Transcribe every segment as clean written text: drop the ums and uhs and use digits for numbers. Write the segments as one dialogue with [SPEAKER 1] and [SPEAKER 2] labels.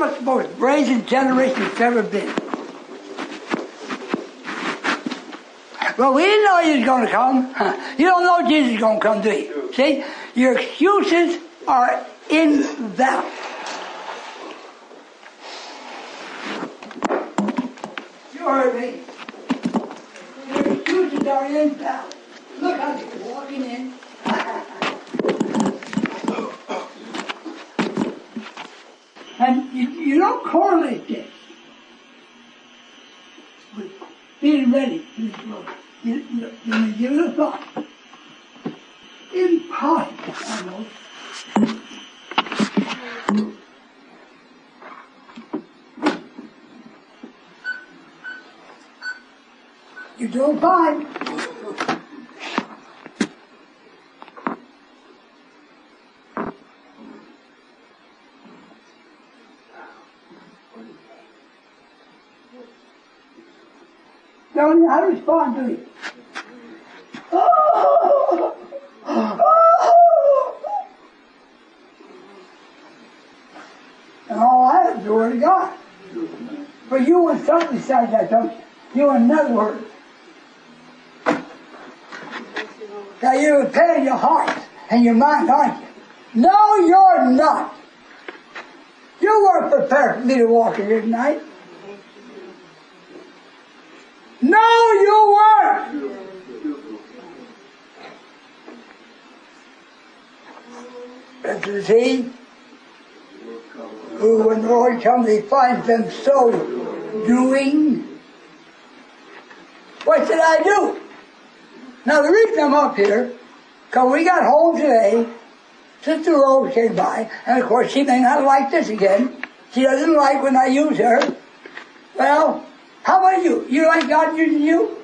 [SPEAKER 1] was the most brazen generation it's ever been. Well, we didn't know he was going to come. You don't know Jesus is going to come, do you? See? Your excuses are invalid. You heard me. Your excuses are invalid. Look how you're walking in. And you don't correlate this with being ready for this world. You give it a thought. Impossible, almost. You don't find. Don't know how to respond to it. Oh! Oh! And all that is the Word of God. But you want something besides that, don't you? You want another word. Now you're preparing your heart and your mind, aren't you? No, you're not. You weren't prepared for me to walk in here tonight. No, you weren't. And to see who, when the Lord comes, He finds them so doing. What should I do? Now the reason I'm up here, because we got home today, Sister Rose came by, and of course she may not like this again. She doesn't like when I use her. Well, how about you? You like God using you?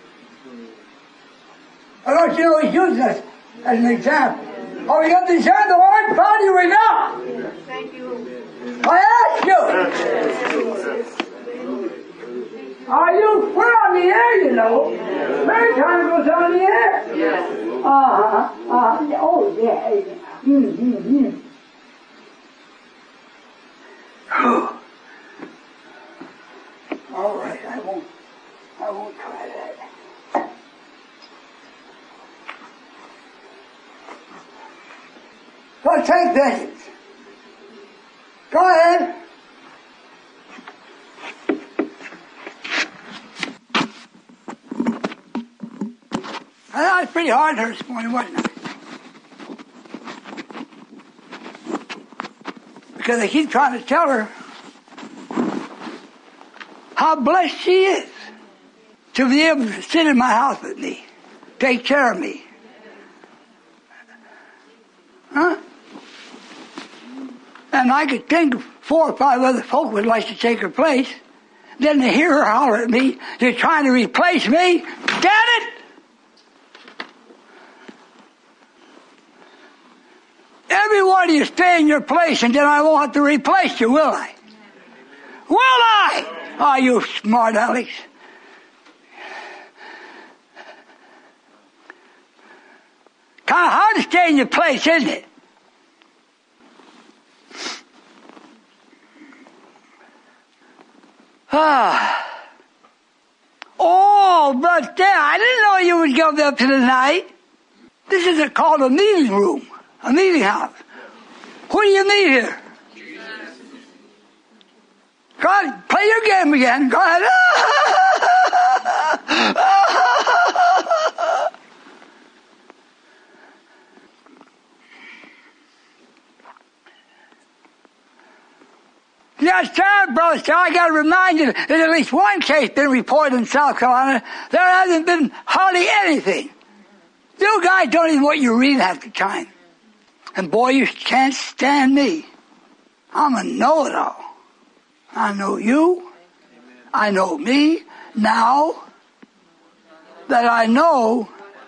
[SPEAKER 1] Or don't you know He's using us as an example? Are we going to discern the Lord? Proud you or not?
[SPEAKER 2] Thank you.
[SPEAKER 1] I ask you. Are you? We're on the air, you know. Maritime goes on the air.
[SPEAKER 2] Yes.
[SPEAKER 1] Oh, yeah. All right, I won't try that. So take vengeance. Go ahead. That was pretty hard her this morning, wasn't it? Because I keep trying to tell her how blessed she is to be able to sit in my house with me, take care of me. Huh? And I could think of 4 or 5 other folk would like to take her place. Then to hear her holler at me, you're trying to replace me? Get it? Every one of you stay in your place, and then I won't have to replace you, will I? Will I? Oh, you smart Alex. Kind of hard to stay in your place, isn't it? Oh, but I didn't know you would come up to the night. This is called a meeting room, a meeting house. Who do you meet here? Go ahead, play your game again. Go ahead. Yes, sir, Brother Star. I got to remind you that at least one case been reported in South Carolina. There hasn't been hardly anything. You guys don't even know what you read half the time. And boy, you can't stand me. I'm a know-it-all. I know you. I know me. Now that I know.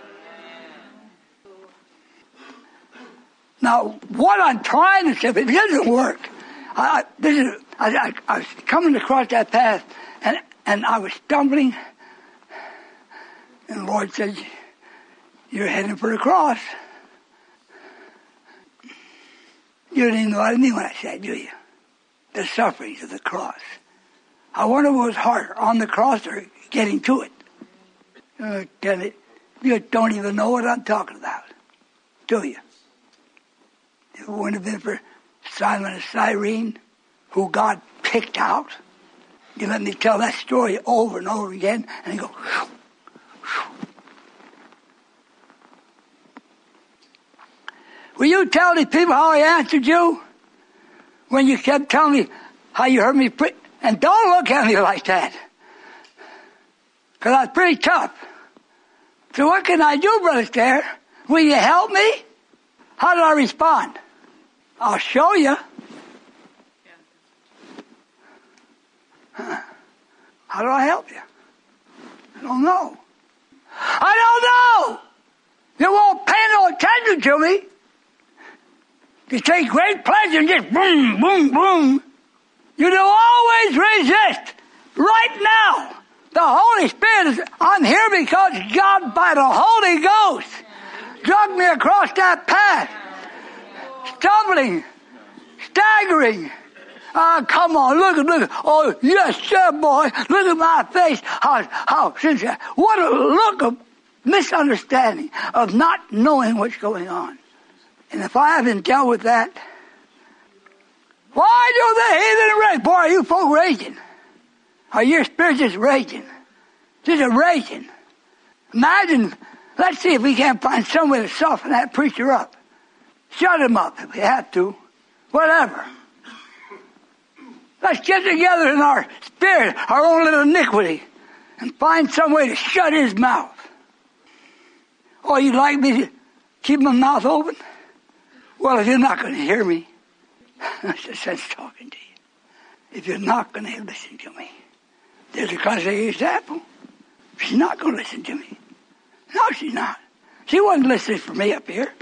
[SPEAKER 1] Now, what I'm trying to say, if it doesn't work, I was coming across that path, and I was stumbling, and the Lord said, "You're heading for the cross." You didn't even know what I mean when I said, do you? the sufferings of the cross. I wonder what was harder, on the cross or getting to it. You don't even know what I'm talking about, do you? If it wouldn't have been for Simon of Cyrene, who God picked out, you let me tell that story over and over again, and you go, whew, whew. Will you tell these people how I answered you? When you kept telling me how you heard me preach? And don't look at me like that. Because I was pretty tough. So what can I do, Brother Stair? Will you help me? How did I respond? I'll show you. How do I help you? I don't know. I don't know! You won't pay no attention to me. You take great pleasure in just boom, boom, boom. You do always resist. Right now, the Holy Spirit is, I'm here because God by the Holy Ghost dragged me across that path. Stumbling, staggering. Come on, look. Oh, yes, sir, boy. Look at my face. How sincere. What a look of misunderstanding, of not knowing what's going on. And if I haven't dealt with that, why do the heathen rage? Boy, are you folk raging? Are your spirits just raging? Just raging. Imagine, let's see if we can't find some way to soften that preacher up. Shut him up if we have to. Whatever. Let's get together in our spirit, our own little iniquity, and find some way to shut his mouth. Oh, you'd like me to keep my mouth open? Well, if you're not going to hear me, that's the sense talking to you. If you're not going to listen to me, there's a classic example. She's not going to listen to me. No, she's not. She wasn't listening for me up here.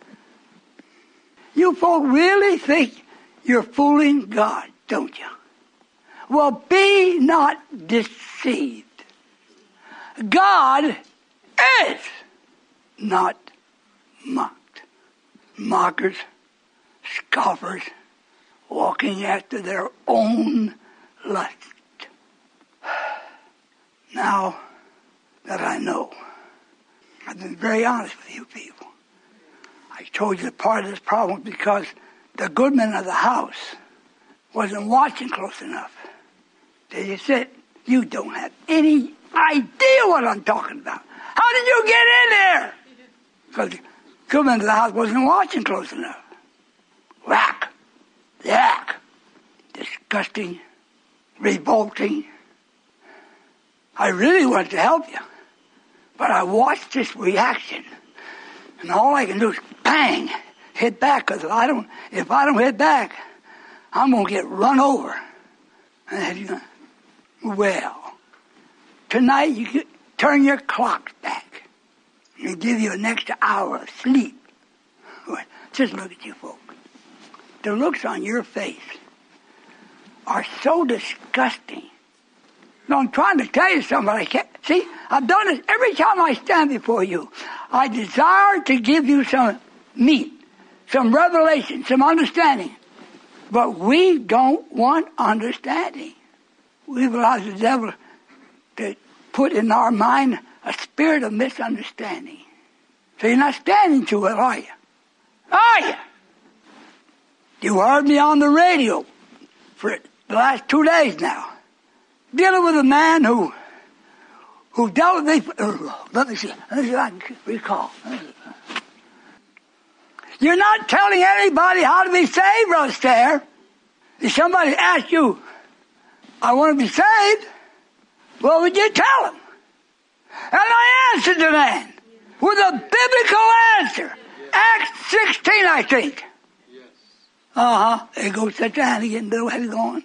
[SPEAKER 1] You folk really think you're fooling God, don't you? Well, be not deceived. God is not mocked. Mockers, scoffers, walking after their own lust. Now that I know, I've been very honest with you people. I told you that part of this problem was because the goodman of the house wasn't watching close enough. They said, you don't have any idea what I'm talking about. How did you get in there? Because the goodman of the house wasn't watching close enough. Whack, yak, disgusting, revolting. I really wanted to help you, but I watched this reaction, and all I can do is bang, hit back. Because if I don't hit back, I'm gonna get run over. And well, tonight you can turn your clocks back and give you an extra hour of sleep. Just look at you folk. The looks on your face are so disgusting. No, I'm trying to tell you something, I can't. See, I've done this every time I stand before you. I desire to give you some meat, some revelation, some understanding. But we don't want understanding. We've allowed the devil to put in our mind a spirit of misunderstanding. So you're not standing to it, are you? Are you? You heard me on the radio for the last 2 days now, dealing with a man who dealt with me. Let me see if I can recall. You're not telling anybody how to be saved, Brother Stair. If somebody asks you, I want to be saved, what would you tell them? And I answered the man with a biblical answer. Acts 16, I think. There you go, set your hand again, little heavy going.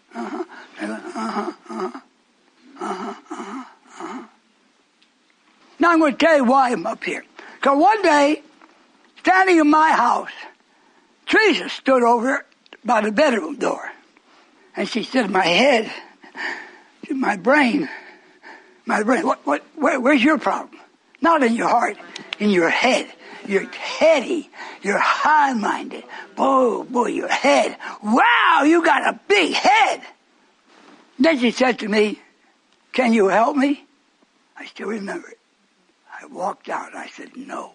[SPEAKER 1] Now I'm going to tell you why I'm up here. Because one day, standing in my house, Teresa stood over by the bedroom door. And she said, my head, my brain, where's your problem? Not in your heart, in your head. You're heady. You're high-minded. Boy, your head. Wow, you got a big head. Then she said to me, can you help me? I still remember it. I walked out and I said, no.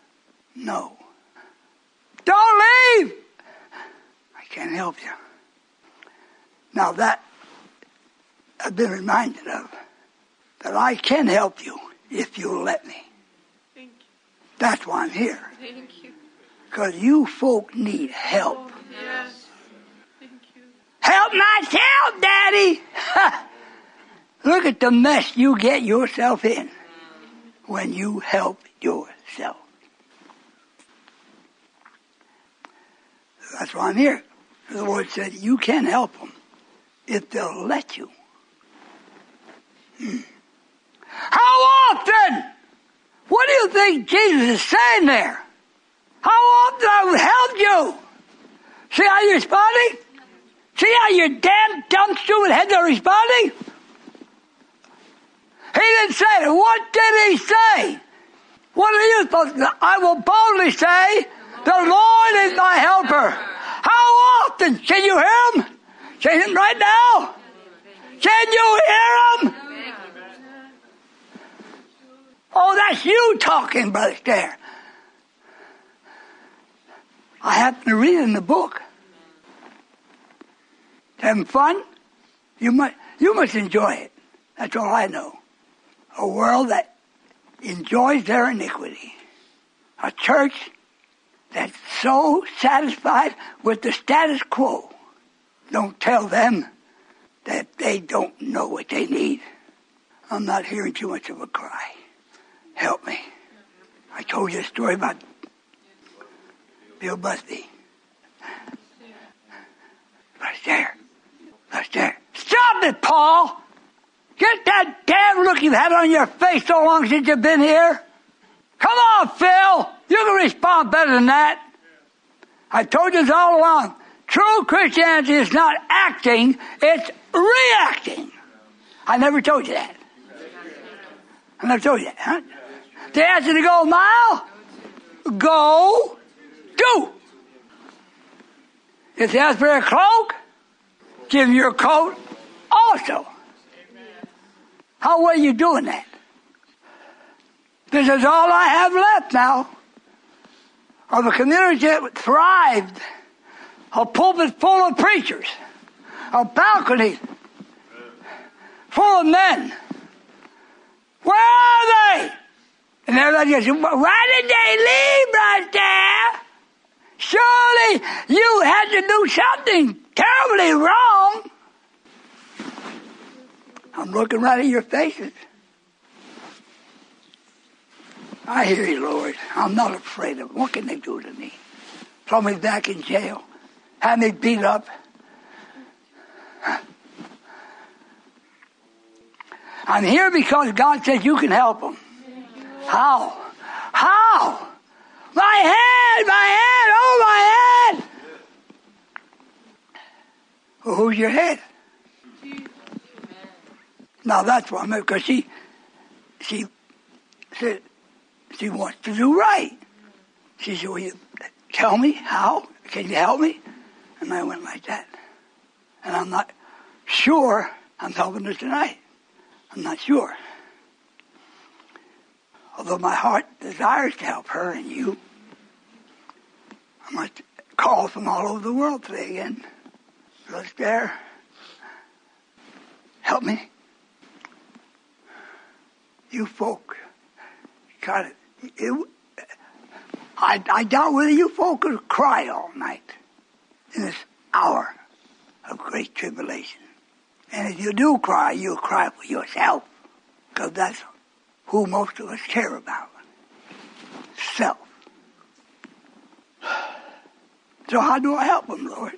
[SPEAKER 1] Don't leave! I can't help you. Now that I've been reminded of, that I can help you if you'll let me.
[SPEAKER 2] Thank you.
[SPEAKER 1] That's why I'm here.
[SPEAKER 2] Thank you.
[SPEAKER 1] Because you folk need help.
[SPEAKER 2] Yes. Thank you.
[SPEAKER 1] Help myself, Daddy! Look at the mess you get yourself in when you help yourself. That's why I'm here. The Lord said, you can help them if they'll let you. How often? What do you think Jesus is saying there? How often I would help you? See how you're responding? See how your damn dumb stupid heads are responding? He didn't say it. What did he say? What are you supposed to? I will boldly say, the Lord is my helper. How often? Can you hear him? Say him right now. Can you hear him? Oh, that's you talking, Brother Stair. I happen to read in the book. Having fun? You must enjoy it. That's all I know. A world that enjoys their iniquity. A church that's so satisfied with the status quo. Don't tell them that they don't know what they need. I'm not hearing too much of a cry. Help me. I told you a story about Bill Busby. Right there. Stop it, Paul! Get that damn look you've had on your face so long since you've been here. Come on, Phil. You can respond better than that. I told you this all along. True Christianity is not acting, it's reacting. I never told you that. I never told you that, huh? They asked you to go a mile? Go. Do. If they ask for a cloak, give your coat also. How well are you doing that? This is all I have left now of a community that thrived. A pulpit full of preachers. A balcony full of men. Where are they? And everybody goes, why did they leave, Brother? Surely you had to do something terribly wrong. I'm looking right at your faces. I hear you, Lord. I'm not afraid of them. What can they do to me? Throw me back in jail. Have me beat up. I'm here because God says you can help them. How? How? My head! Oh, my head! Well, who's your head? Now that's what I meant, because she said she wants to do right. She said, will you tell me how? Can you help me? And I went like that. And I'm not sure I'm helping her tonight. I'm not sure. Although my heart desires to help her and you. I must call from all over the world today again. Brother Stair, help me. You folk got it. I doubt whether you folk could cry all night in this hour of great tribulation. And if you do cry, you'll cry for yourself, because that's who most of us care about. Self. So how do I help them, Lord?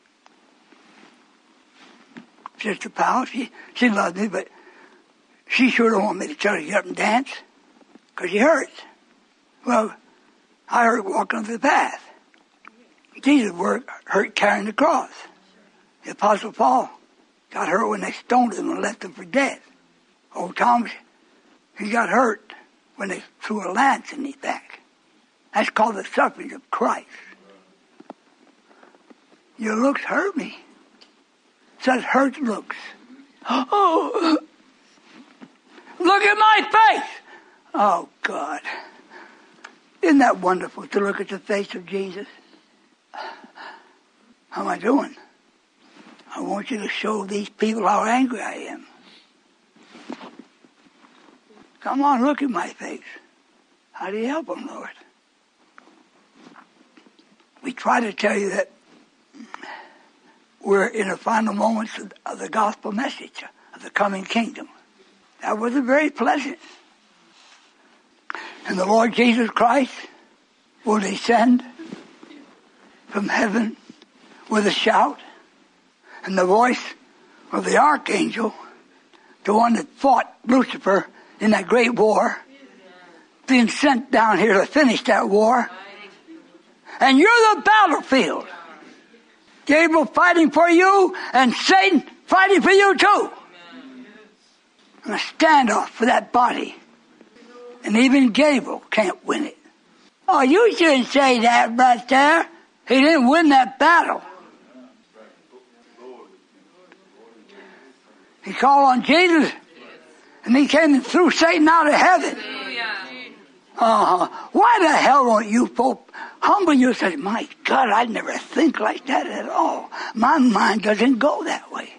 [SPEAKER 1] Sister Powell, she loves me, but she sure don't want me to tell her to get up and dance, because she hurts. Well, I hurt walking up the path. Jesus hurt carrying the cross. The Apostle Paul got hurt when they stoned him and left him for dead. Old Thomas, he got hurt when they threw a lance in his back. That's called the sufferings of Christ. Your looks hurt me. Says hurt looks. Oh, look at my face. Oh, God. Isn't that wonderful to look at the face of Jesus? How am I doing? I want you to show these people how angry I am. Come on, look at my face. How do you help them, Lord? We try to tell you that we're in the final moments of the gospel message of the coming kingdom. That wasn't very pleasant. And the Lord Jesus Christ will descend from heaven with a shout and the voice of the archangel, the one that fought Lucifer in that great war, being sent down here to finish that war. And you're the battlefield. Gabriel fighting for you and Satan fighting for you too. And a standoff for that body. And even Gabriel can't win it. Oh, you shouldn't say that right there. He didn't win that battle. He called on Jesus and he came and threw Satan out of heaven. Why the hell don't you folk humble yourself? My God, I'd never think like that at all. My mind doesn't go that way.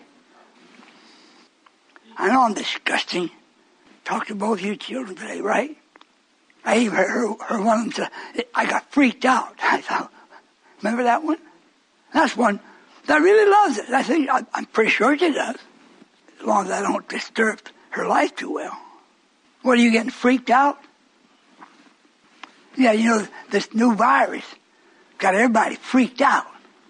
[SPEAKER 1] I know I'm disgusting. Talk to both you children today, right? I even heard one of them say, I got freaked out. I thought, remember that one? That's one that really loves it. I think, I'm pretty sure she does. As long as I don't disturb her life too well. What, are you getting freaked out? Yeah, you know, this new virus got everybody freaked out.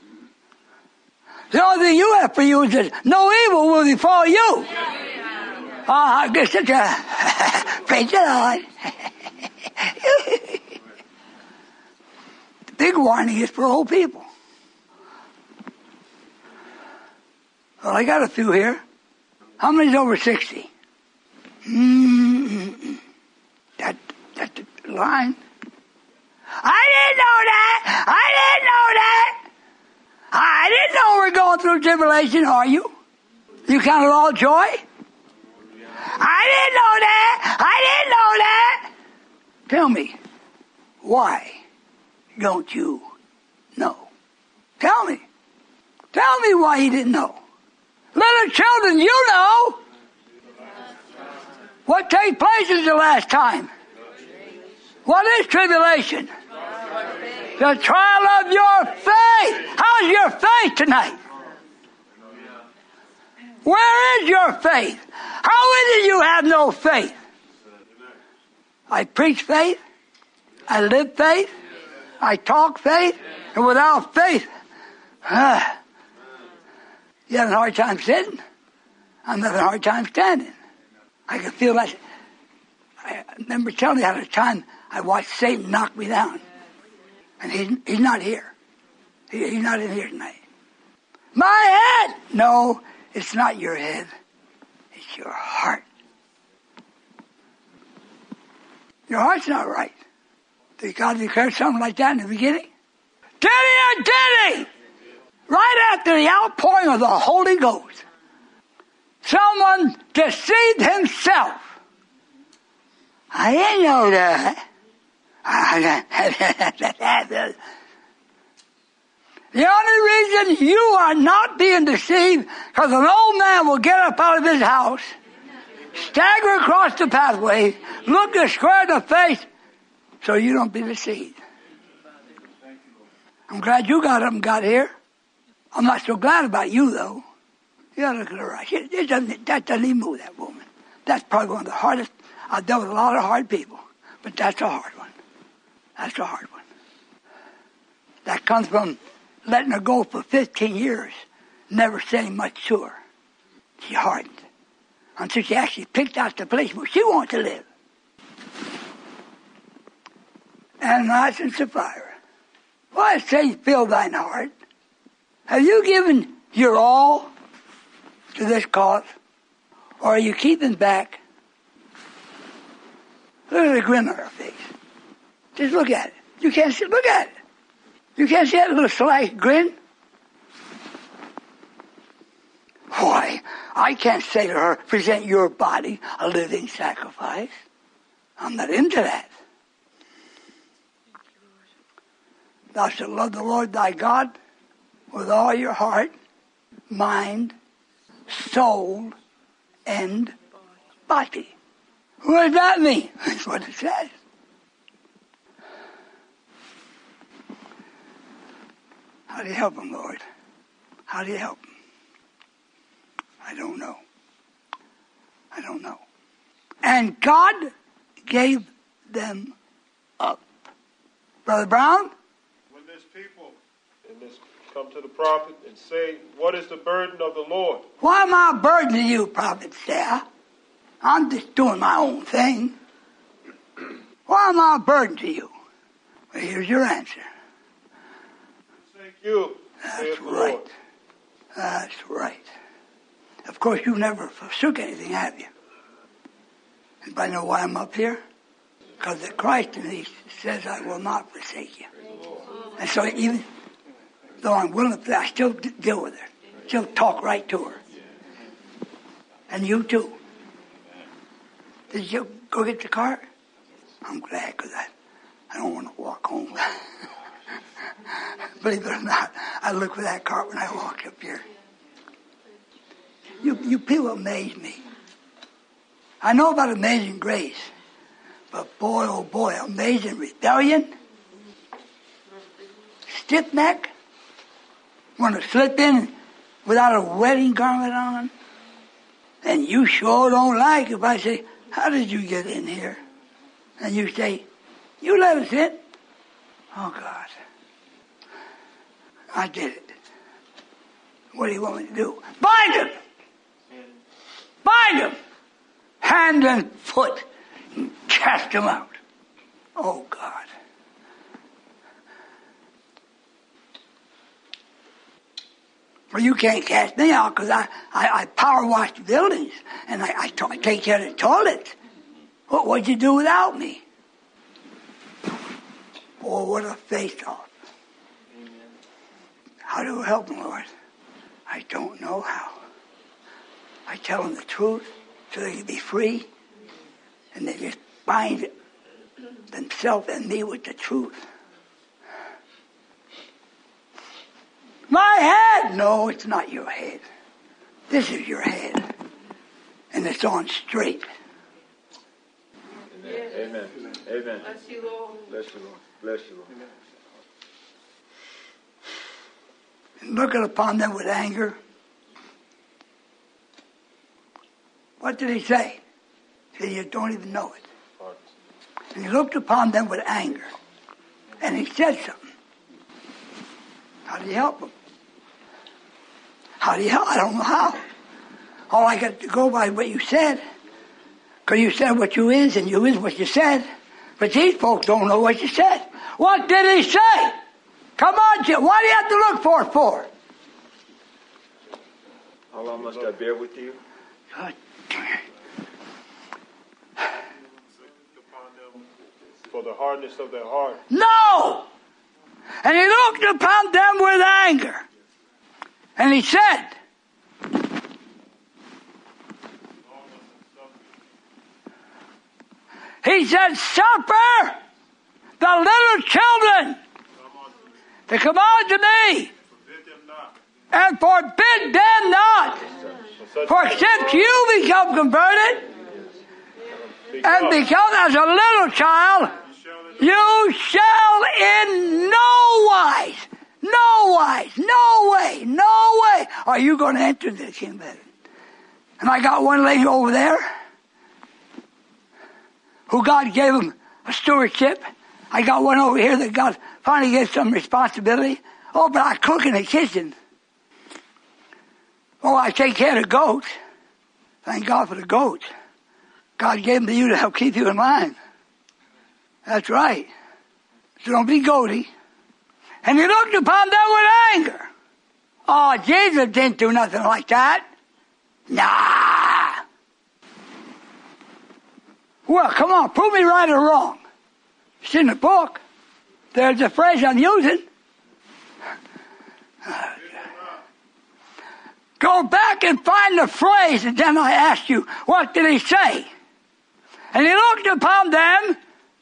[SPEAKER 1] The only thing you have for you is that no evil will befall you. I guess it's praise the Lord. The big warning is for old people. Well, I got a few here. How many's over 60? That's the line. I didn't know that. I didn't know we're going through tribulation, are you? You count it all joy? I didn't know that. Tell me, why don't you know? Tell me why you didn't know. Little children, you know. What takes place is the last time. What is tribulation? The trial of your faith. How's your faith tonight? Where is your faith? How is it you have no faith? I preach faith. I live faith. I talk faith. And without faith, you have a hard time sitting. I'm having a hard time standing. I can feel that. I remember telling you at a time I watched Satan knock me down. And he's not here. He's not in here tonight. My head! No, it's not your head. It's your heart. Your heart's not right. Did God declare something like that in the beginning? Did he? Right after the outpouring of the Holy Ghost, someone deceived himself. I didn't know that. The only reason you are not being deceived, because an old man will get up out of his house, stagger across the pathway, look you square in the face, so you don't be deceived. I'm glad you got up and got here. I'm not so glad about you, though. You gotta look at her eyes. That doesn't even move, that woman. That's probably one of the hardest. I've dealt with a lot of hard people, but that's a hard one. That's a hard one. That comes from letting her go for 15 years, never saying much to her. She hardened until she actually picked out the place where she wanted to live. Ananias and Sapphira. Why say, fill thine heart? Have you given your all to this cause? Or are you keeping back? Look at the grin on her face. Just look at it. You can't see, look at it. You can't see that little sly grin? Why, I can't say to her, present your body a living sacrifice. I'm not into that. Thou shalt love the Lord thy God with all your heart, mind, soul, and body. What does that mean? That's what it says. How do you help them, Lord? How do you help them? I don't know. I don't know. And God gave them up. Brother Brown?
[SPEAKER 3] When this people and this come to the prophet and say, what is the burden of the Lord?
[SPEAKER 1] Why am I burdening you, Prophet Sarah? I'm just doing my own thing. Why am I a burden to you? Well, here's your answer.
[SPEAKER 3] Thank you.
[SPEAKER 1] That's right. That's right. Of course, you never forsook anything, have you? Anybody know why I'm up here? Because the Christ in me says, I will not forsake you. And so even though I'm willing to, I still deal with her. Still talk right to her. And you too. Did you go get the cart? I'm glad, because I don't want to walk home. Believe it or not, I look for that cart when I walk up here. You people amaze me. I know about Amazing Grace, but boy, oh boy, Amazing Rebellion, stiff neck, want to slip in without a wedding garment on, and you sure don't like if I say, how did you get in here? And you say, you let us in. Oh God, I did it. What do you want me to do? Bind him! Bind him! Hand and foot, and cast him out. Oh God. Well, you can't cast me out because I power wash the buildings and I take care of the toilets. What'd you do without me? Oh, what a face-off. How do I help them, Lord? I don't know how. I tell them the truth so they can be free, and they just bind themselves and me with the truth. My head! No, it's not your head. This is your head. And it's on straight.
[SPEAKER 3] Amen. Amen. Amen.
[SPEAKER 2] Bless you, Lord.
[SPEAKER 3] Bless you, Lord. Bless you, Lord.
[SPEAKER 1] And looking upon them with anger. What did he say? He said, you don't even know it. And he looked upon them with anger. And he said something. How do you help them? How do you help? I don't know how. All I got to go by what you said. Because you said what you is, and you is what you said. But these folks don't know what you said. What did he say? Come on, Jim. What do you have to look for it for?
[SPEAKER 3] How long must I bear with you?
[SPEAKER 1] God.
[SPEAKER 3] For the hardness of their heart.
[SPEAKER 1] No! And he looked upon them with anger. And he said, suffer the little children to come unto me, and forbid them not. For since you become converted, and become as a little child, you shall in no way are you going to enter the kingdom of heaven. And I got one lady over there who God gave him a stewardship. I got one over here that God finally gave some responsibility. Oh, but I cook in the kitchen. Oh, I take care of goats. Thank God for the goats. God gave them to you to help keep you in line. That's right. So don't be goaty. And he looked upon them with anger. Oh, Jesus didn't do nothing like that. Nah. Well, come on, prove me right or wrong. It's in the book. There's the phrase I'm using. Go back and find the phrase, and then I ask you, what did he say? And he looked upon them.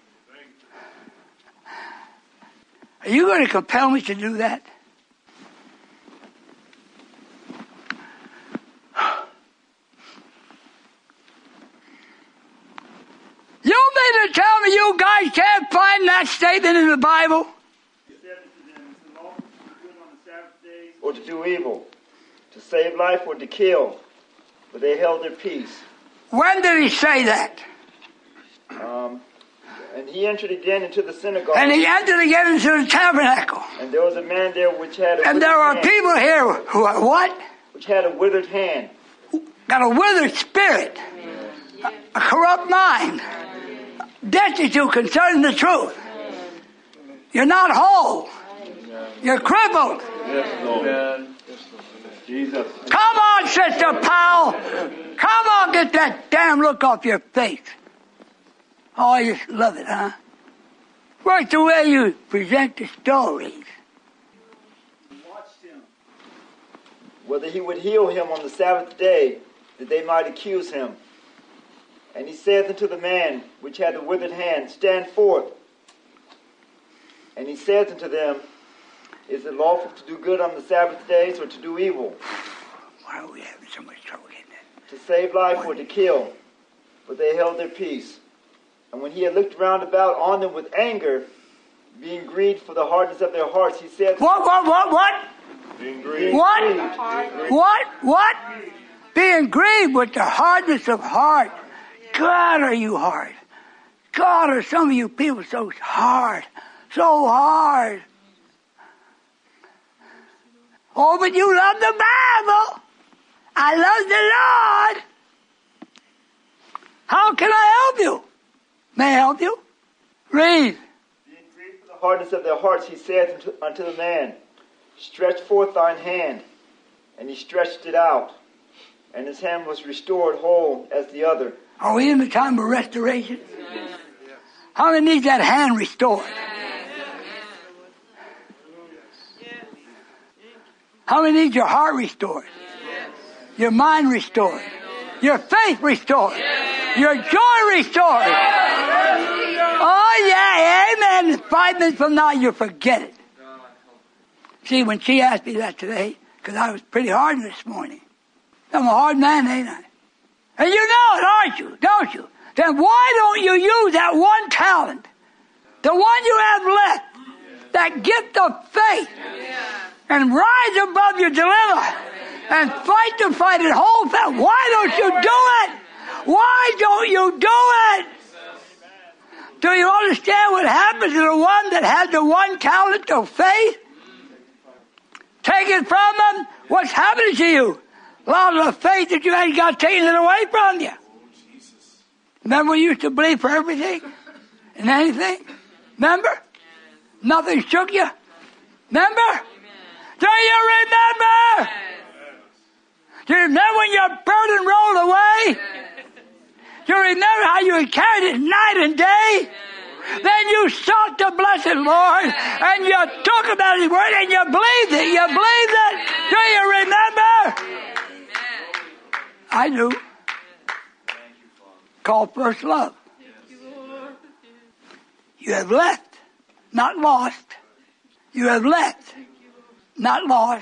[SPEAKER 1] Are you going to compel me to do that? You mean to tell me you guys can't find that statement in the Bible?
[SPEAKER 4] Or to do evil, to save life or to kill, but they held their peace.
[SPEAKER 1] When did he say that?
[SPEAKER 4] And he entered again into the synagogue.
[SPEAKER 1] And he entered again into the tabernacle.
[SPEAKER 4] And there was a man there which had a
[SPEAKER 1] And there are people here who are what?
[SPEAKER 4] Which had a withered hand.
[SPEAKER 1] Got a withered spirit. A corrupt mind. Destitute concerning the truth. You're not whole. You're crippled.
[SPEAKER 3] Yes, Lord. Jesus.
[SPEAKER 1] Come on, Sister Powell. Come on, get that damn look off your face. Oh, I just love it, huh? Right the way you present the stories.
[SPEAKER 4] Whether he would heal him on the Sabbath day, that they might accuse him. And he saith unto the man which had the withered hand, Stand forth. And he saith unto them, Is it lawful to do good on the Sabbath days or to do evil?
[SPEAKER 1] Why are we having so much trouble getting that?
[SPEAKER 4] To save life or to kill? But they held their peace. And when he had looked round about on them with anger, being grieved for the hardness of their hearts, he said...
[SPEAKER 1] What?
[SPEAKER 3] Being grieved.
[SPEAKER 1] What? Being grieved with the hardness of heart. God, are you hard? God, are some of you people so hard. So hard. Oh, but you love the Bible. I love the Lord. How can I help you? May I help you? Read.
[SPEAKER 4] Being grieved for the hardness of their hearts, he saith unto the man, Stretch forth thine hand. And he stretched it out. And his hand was restored whole as the other.
[SPEAKER 1] Are we in the time of restoration? How many needs that hand restored? How many need your heart restored? Your mind restored? Your faith restored? Your joy restored? Oh yeah, amen. 5 minutes from now you forget it. See, when she asked me that today, because I was pretty hard this morning. I'm a hard man, ain't I? And you know it, aren't you? Don't you? Then why don't you use that one talent? The one you have left. That gift of faith. And rise above your dilemma. And fight the fight and hold fast. Why don't you do it? Why don't you do it? Do you understand what happens to the one that has the one talent of faith? Take it from them. What's happening to you? A lot of the faith that you had got taken it away from you. Remember we used to believe for everything and anything? Remember? Nothing shook you? Remember? Do you remember? Do you remember when your burden rolled away? Do you remember how you carried it night and day? Then you sought the blessed Lord and you took about His word and you believed it. You believed it. Do you remember? I do. Called first love. You have left, not lost. You have left, not lost.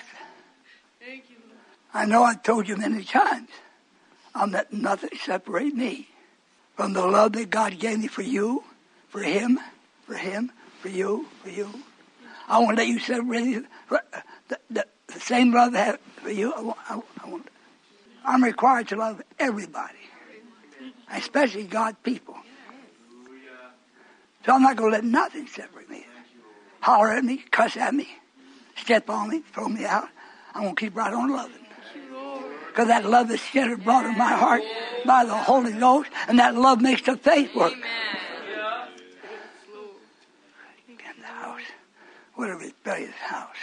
[SPEAKER 1] I know I've told you many times. I'll let nothing separate me from the love that God gave me for you, for Him, for you, for you. I won't let you separate the same love I have for you. I won't. I'm required to love everybody, especially God's people. So I'm not going to let nothing separate me. Holler at me, cuss at me, step on me, throw me out. I'm going to keep right on loving. Because that love is shed abroad in my heart by the Holy Ghost, and that love makes the faith work. In the house. What a rebellious house.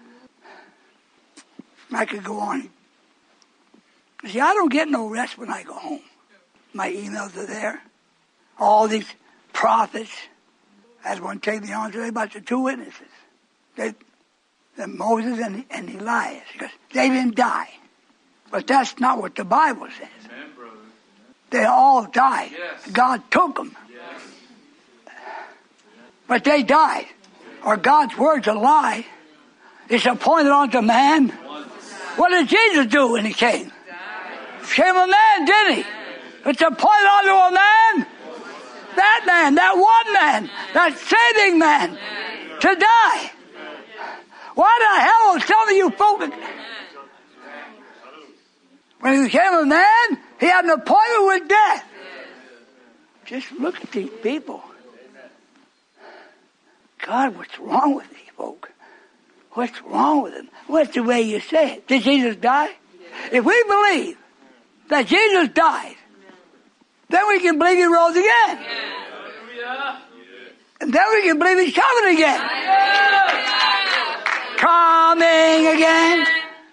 [SPEAKER 1] I could go on. See, I don't get no rest when I go home. My emails are there. All these prophets I was going to take the answer about the two witnesses. Moses and Elias. Because they didn't die. But that's not what the Bible says.
[SPEAKER 5] Amen, brother.
[SPEAKER 1] They all died.
[SPEAKER 5] Yes.
[SPEAKER 1] God took them.
[SPEAKER 5] Yes.
[SPEAKER 1] But they died. Or God's word's a lie. It's appointed unto man. What did Jesus do when he came? Became a man, didn't he? It's appointed unto a man. That one man, that saving man, to die. Why the hell are some of you folk? When he became a man, he had an appointment with death. Just look at these people. God, what's wrong with these folk? What's wrong with them? What's the way you say it? Did Jesus die? If we believe that Jesus died, then we can believe he rose again. And then we can believe he's coming again. Coming again.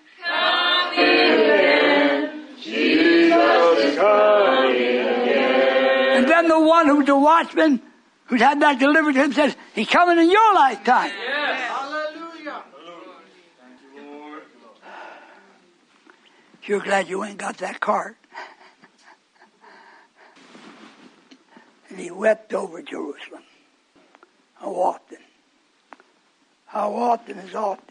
[SPEAKER 4] Jesus is coming again.
[SPEAKER 1] And then the one who's the watchman, who's had that delivered to him, says, he's coming in your lifetime.
[SPEAKER 5] Hallelujah. Thank you, Lord.
[SPEAKER 1] You're glad you ain't got that card. And he wept over Jerusalem. How often? How often is often?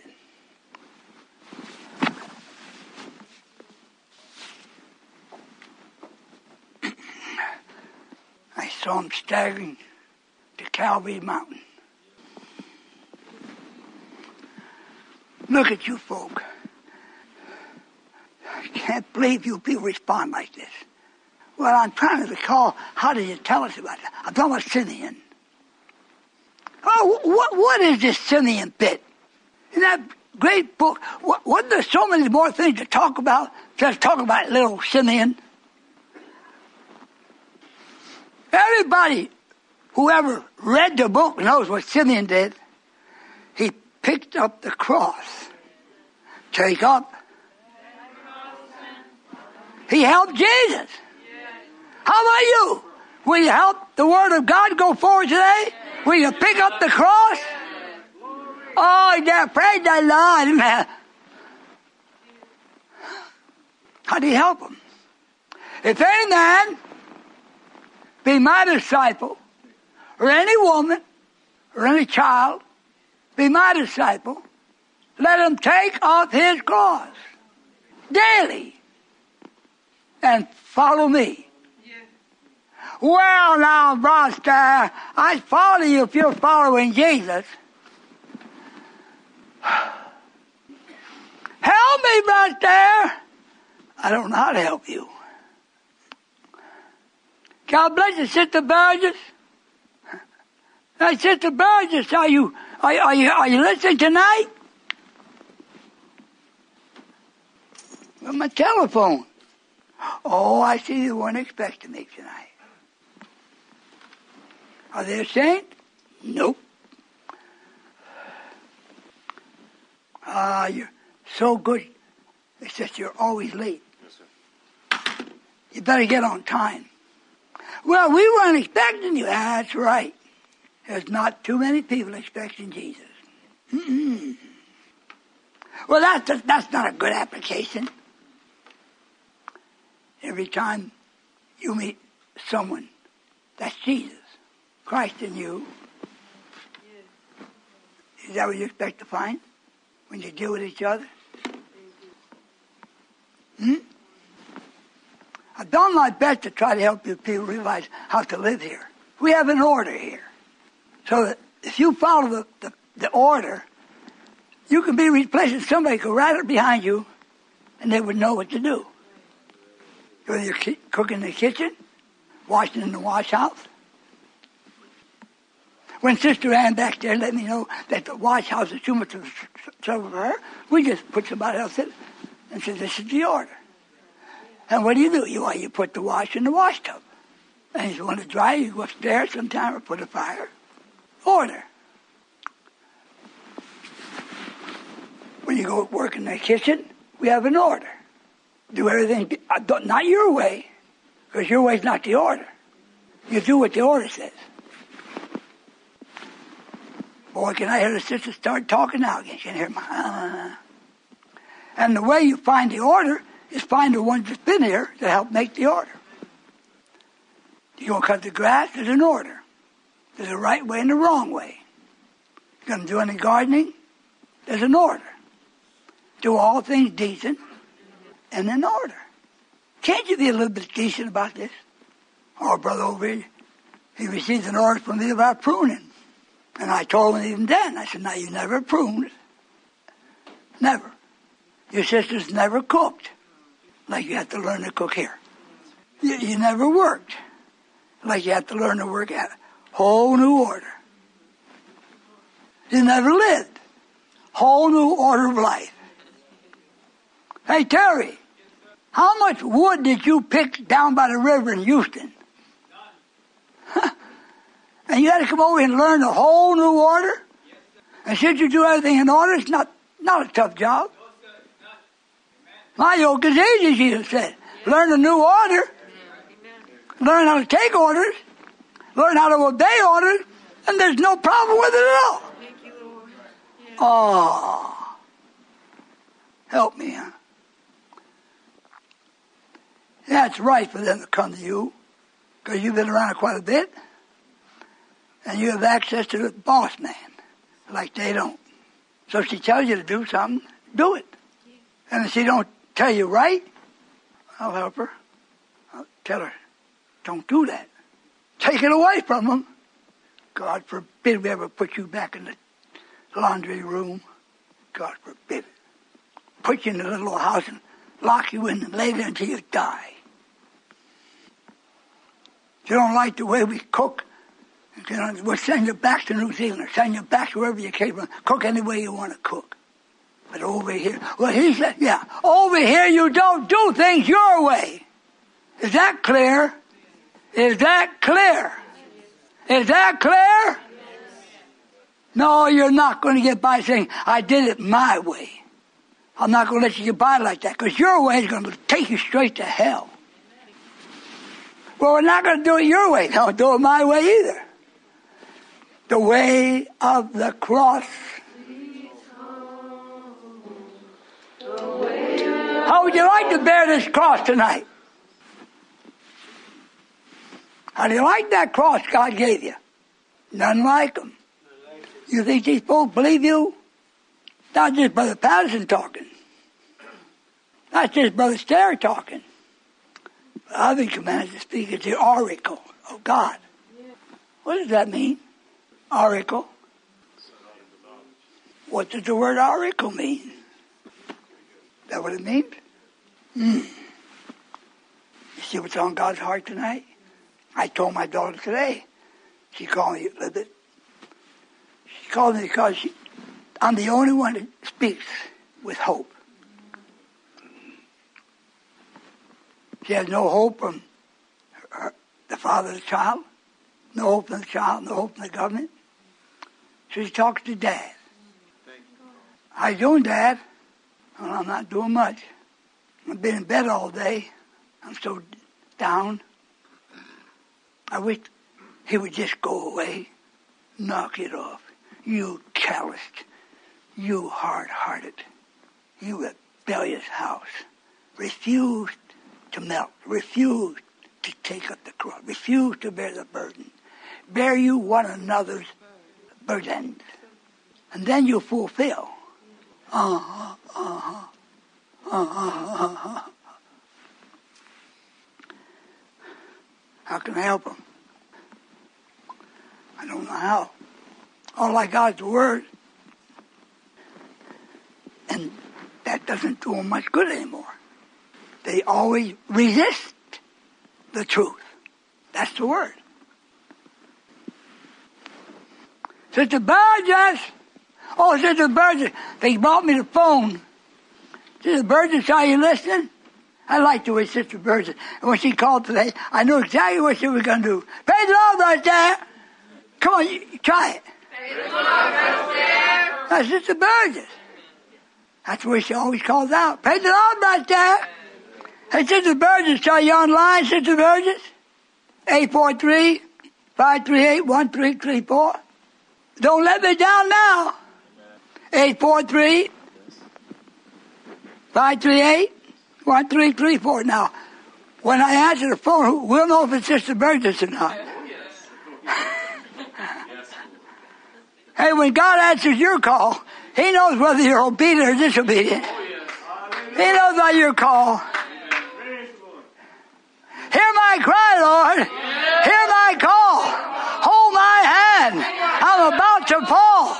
[SPEAKER 1] I saw him staggering to Calvary Mountain. Look at you folk. I can't believe you people respond like this. Well, I'm trying to recall, how did you tell us about that? I'm talking about Simeon. Oh, what is this Simeon bit? In that great book, wasn't there so many more things to talk about? Just talk about little Simeon. Everybody who ever read the book knows what Simeon did. He picked up the cross. Take up. He helped Jesus. How about you? Will you help the Word of God go forward today? Will you pick up the cross? Oh, yeah, praise the Lord, man. How do you help him? If any man be my disciple, or any woman, or any child, be my disciple, let him take up his cross daily and follow me. Well, now, Broster, I'd follow you if you're following Jesus. Help me, Broster. I don't know how to help you. God bless you, Sister Burgess. Hey, Sister Burgess, are you listening tonight? With my telephone. Oh, I see you weren't expecting me tonight. Are they a saint? Nope. You're so good. It's just you're always late.
[SPEAKER 3] Yes, sir.
[SPEAKER 1] You better get on time. Well, we weren't expecting you. That's right. There's not too many people expecting Jesus. Mm-mm. Well, that's not a good application. Every time you meet someone, that's Jesus. Christ in you. Is that what you expect to find when you deal with each other? I've done my best to try to help you people realize how to live here. We have an order here. So that if you follow the order, you can be replacing somebody who right up behind you and they would know what to do. Whether you're cooking in the kitchen, washing in the wash house. When Sister Ann back there let me know that the wash house is too much of trouble for her, we just put somebody else in and said, this is the order. And what do? You put the wash in the wash tub. And if you want to dry, you go upstairs sometime or put a fire. Order. When you go work in the kitchen, we have an order. Do everything, not your way, because your way's not the order. You do what the order says. Boy, can I hear the sister start talking now again. Can hear my... And the way you find the order is find the ones that's been here to help make the order. You're going to cut the grass, there's an order. There's a right way and a wrong way. You're going to do any gardening, there's an order. Do all things decent and in order. Can't you be a little bit decent about this? Our brother over here, he received an order from me about pruning. And I told him even then, I said, now you never pruned. Never. Your sister's never cooked. Like you have to learn to cook here. You never worked. Like you have to learn to work at a whole new order. You never lived. Whole new order of life. Hey, Terry, how much wood did you pick down by the river in Houston? And you had to come over and learn a whole new order? And should you do everything in order? It's not a tough job. My yoke is easy, Jesus said. Learn a new order. Learn how to take orders. Learn how to obey orders. And there's no problem with it at all. Oh. Help me, huh? Yeah, it's right for them to come to you. Because you've been around quite a bit. And you have access to the boss man. Like they don't. So if she tells you to do something, do it. And if she don't tell you right, I'll help her. I'll tell her, don't do that. Take it away from them. God forbid we ever put you back in the laundry room. God forbid it. Put you in a little house and lock you in and lay there until you die. If you don't like the way we cook, we'll send you back to New Zealand or send you back to wherever you came from. Cook any way you want to cook. But over here, well, he said, yeah, over here you don't do things your way. Is that clear? Is that clear? Is that clear? No, you're not going to get by saying, I did it my way. I'm not going to let you get by like that, because your way is going to take you straight to hell. Well, we're not going to do it your way. Don't do it my way either. The way of the cross. How would you like to bear this cross tonight? How do you like that cross God gave you? None like them. You think these folks believe you? Not just Brother Patterson talking. Not just Brother Stair talking. But I've been commanded to speak as the oracle of God. What does that mean? Oracle. What does the word oracle mean? Is that what it means? You see what's on God's heart tonight? I told my daughter today. She called me a little bit. She called me because I'm the only one that speaks with hope. She has no hope from the father of the child, no hope from the child, no hope from the government. So she talks to Dad. How you doing, Dad? Well, I'm not doing much. I've been in bed all day. I'm so down. I wish he would just go away. Knock it off. You calloused. You hard-hearted. You rebellious house. Refused to melt. Refused to take up the cross. Refused to bear the burden. Bear you one another's burdens. And then you fulfill. How can I help them? I don't know how. All I got is the word. And that doesn't do them much good anymore. They always resist the truth. That's the word. Sister Burgess! Oh, Sister Burgess, they brought me the phone. Sister Burgess, are you listening? I like the way Sister Burgess, and when she called today, I knew exactly what she was going to do. Praise the Lord right there. Come on, you try it. Praise the Lord right there. That's Sister Burgess. That's the way she always calls out. Praise the Lord right there. Hey, Sister Burgess, are you online, Sister Burgess? 843-538-1334. Don't let me down now. 843-538-1334. Now, when I answer the phone, we'll know if it's Sister Burgess or not. Hey, when God answers your call, He knows whether you're obedient or disobedient. He knows about your call. Hear my cry, Lord. Hear my call. Hold my hand. I'm about to fall.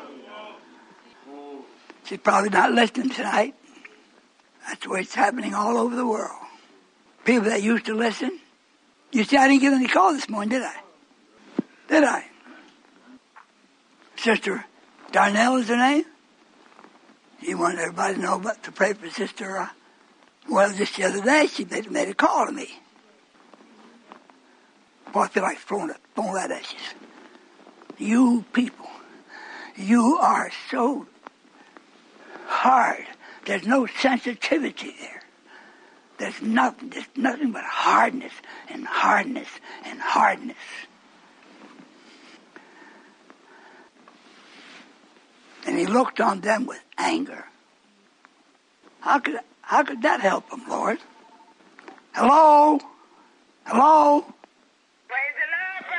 [SPEAKER 1] She's probably not listening tonight. That's the way it's happening all over the world. People that used to listen. You see, I didn't get any call this morning, did I? Did I? Sister Darnell is her name. He wanted everybody to know about to pray for Sister. Well, just the other day, she made a call to me. Boy, I feel like throwing that at you. You people, you are so hard. There's no sensitivity there. There's nothing but hardness and hardness and hardness. And He looked on them with anger. How could that help them, Lord? Hello? Hello?
[SPEAKER 6] Praise the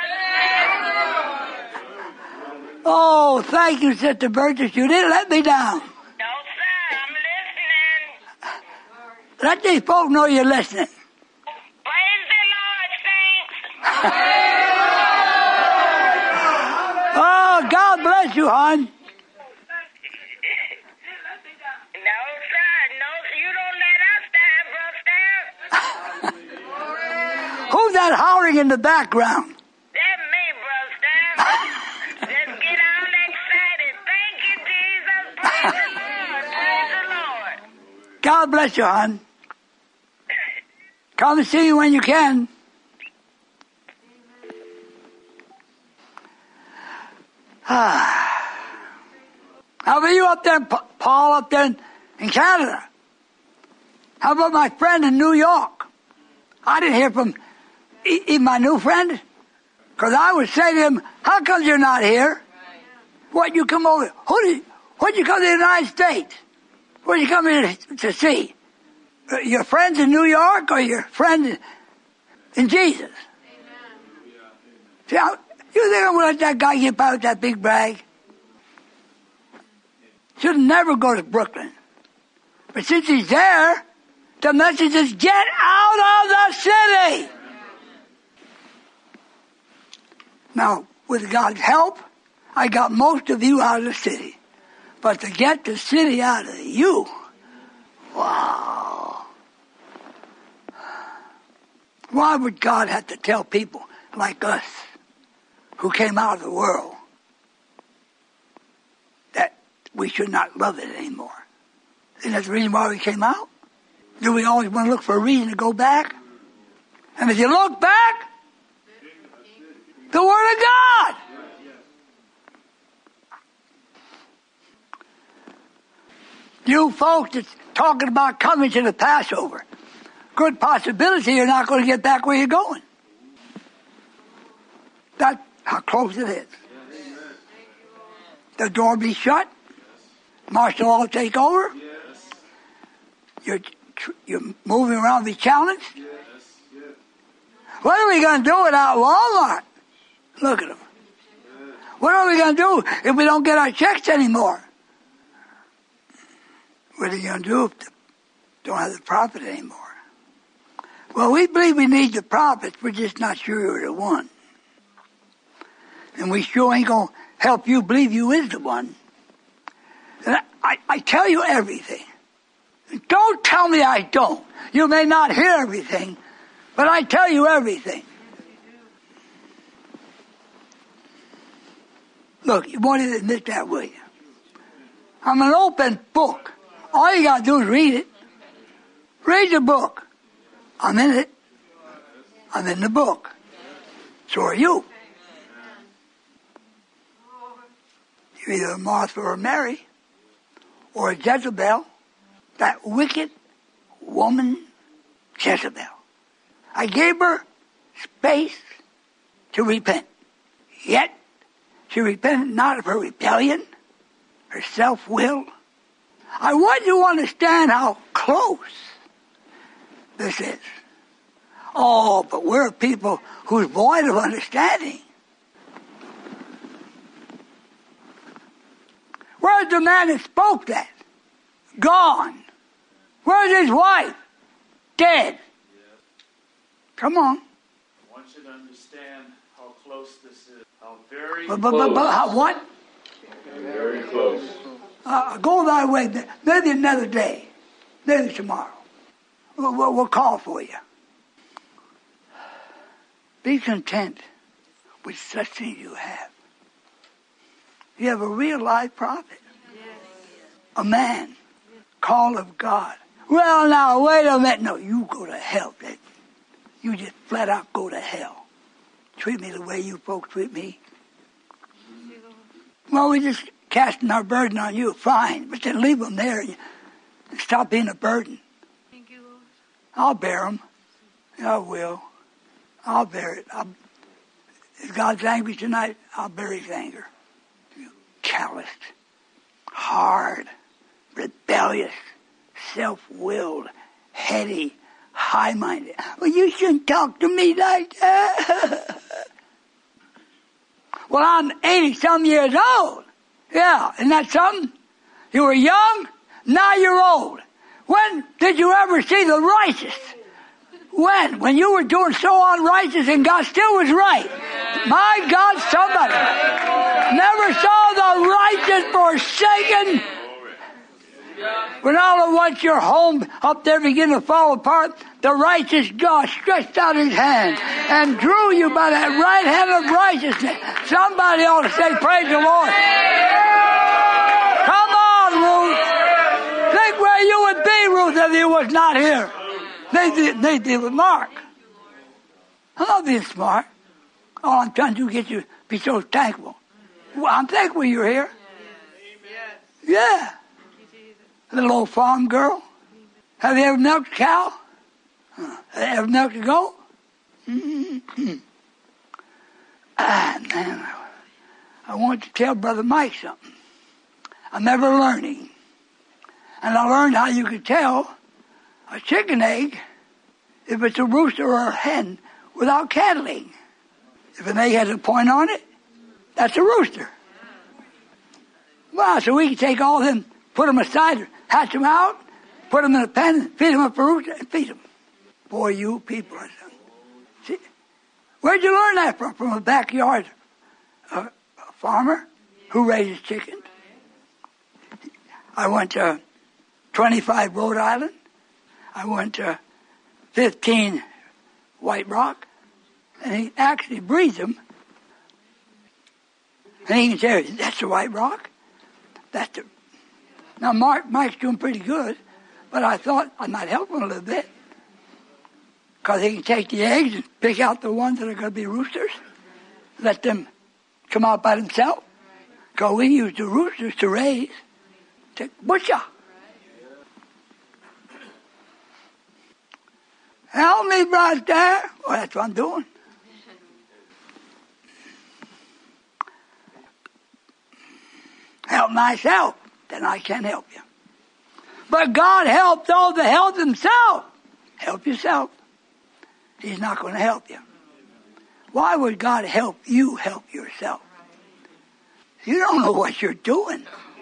[SPEAKER 6] Lord, brother.
[SPEAKER 1] Oh, thank you, Sister Burgess. You didn't let me down.
[SPEAKER 6] No, sir, I'm listening.
[SPEAKER 1] Let these folks know you're listening.
[SPEAKER 6] Praise the Lord, saints.
[SPEAKER 1] Oh, God bless you, hon.
[SPEAKER 6] No, sir, no, you don't let us down, brother.
[SPEAKER 1] Who's that hollering in the background?
[SPEAKER 6] That's me, brother. Just get all excited. Thank you, Jesus. Praise the Lord. Praise the Lord.
[SPEAKER 1] God bless you, hon. Come and see you when you can. How about you up there, Paul, up there in Canada? How about my friend in New York? I didn't hear from my new friend. Because I would say to him, how come you're not here? What, you come over? What'd you come to the United States? What did you come here to see? Your friends in New York or your friend in Jesus? See, you think I'm going to let that guy get by with that big brag? Should never go to Brooklyn. But since he's there, the message is get out of the city. Now, with God's help, I got most of you out of the city. But to get the city out of you, wow. Why would God have to tell people like us, who came out of the world, that we should not love it anymore? Isn't that the reason why we came out? Do we always want to look for a reason to go back? And if you look back, the Word of God. You folks that's talking about coming to the Passover, good possibility you're not going to get back where you're going. That's how close it is. The door be shut. Martial law take over. You're moving around, be challenged. What are we going to do without Walmart? Look at them. What are we going to do if we don't get our checks anymore? What are you going to do if you don't have the prophet anymore? Well, we believe we need the prophets. We're just not sure you're the one. And we sure ain't going to help you believe you is the one. And I tell you everything. Don't tell me I don't. You may not hear everything, but I tell you everything. Look, you won't even admit that, will you? I'm an open book. All you got to do is read it. Read the book. I'm in it. I'm in the book. So are you. You're either a Martha or a Mary or a Jezebel. That wicked woman, Jezebel. I gave her space to repent. Yet, She repented not of her rebellion, her self-will. I want you to understand how close this is. Oh, but we're people who's void of understanding. Where's the man that spoke that? Gone. Where's his wife? Dead. Come on.
[SPEAKER 7] I want you to understand how close this is. How very
[SPEAKER 1] But
[SPEAKER 7] close.
[SPEAKER 1] how, what?
[SPEAKER 3] Very close.
[SPEAKER 1] Go thy way. Maybe another day. Maybe tomorrow. We'll call for you. Be content with such things you have. You have a real live prophet. A man. Call of God. Well, now, wait a minute. No, you go to hell. You just flat out go to hell. Treat me the way you folks treat me. Well, we're just casting our burden on you. Fine. But then leave them there and stop being a burden.
[SPEAKER 2] Thank you, Lord.
[SPEAKER 1] I'll bear them. I will. I'll bear it. If God's angry tonight, I'll bear his anger. You calloused, hard, rebellious, self-willed, heady, high-minded. Well, you shouldn't talk to me like that. Well, I'm 80-some years old. Yeah, isn't that something? You were young, now you're old. When did you ever see the righteous? When? When you were doing so unrighteous and God still was right. My God, somebody. Never saw the righteous forsaken. When all at once your home up there began to fall apart, the righteous God stretched out his hand and drew you by that right hand of righteousness. Somebody ought to say, praise the Lord. Come on, Ruth. Think where you would be, Ruth, if you was not here. They did with Mark. I'm not being smart. All I'm trying to do is get you to be so thankful. Well, I'm thankful you're here. Yeah. Little old farm girl. Have you ever milked a cow? Have you ever milked a goat? Mm-hmm. Man, I want to tell Brother Mike something. I'm ever learning. And I learned how you could tell a chicken egg if it's a rooster or a hen without cattling. If an egg has a point on it, that's a rooster. Wow, so we can take all of them, put them aside, hatch them out, put them in a pen, feed them up a rooster, and feed them. Boy, you people are something. See, where'd you learn that from? From a backyard a farmer who raises chickens. I went to 25 Rhode Island. I went to 15 White Rock, and he actually breeds them. And he can say, that's the White Rock. That's the... Now, Mike's doing pretty good, but I thought I might help him a little bit. Because he can take the eggs and pick out the ones that are going to be roosters. Let them come out by themselves. Because we use the roosters to raise, to butcher. Help me, brother. Well, that's what I'm doing. Help myself, then I can't help you. But God helped all to help himself. Help yourself. He's not going to help you. Why would God help you help yourself? You don't know what you're doing.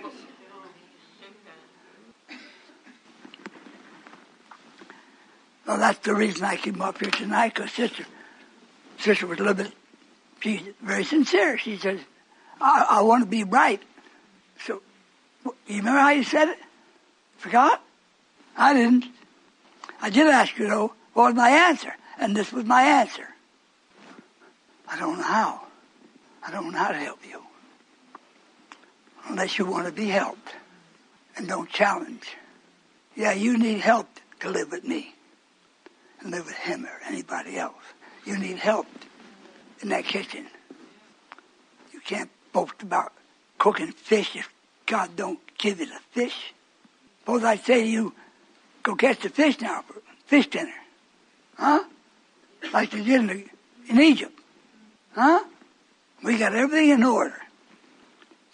[SPEAKER 1] Well, that's the reason I came up here tonight, because sister was a little bit, she's very sincere. She says, I want to be right. So, you remember how you said it? Forgot? I didn't. I did ask you, though, what was my answer? And this was my answer. I don't know how. I don't know how to help you. Unless you want to be helped. And don't challenge. Yeah, you need help to live with me. And live with him or anybody else. You need help in that kitchen. You can't boast about cooking fish if God don't give you the fish. Suppose I say to you, go catch the fish now for fish dinner. Huh? Like they did in Egypt. Huh? We got everything in order.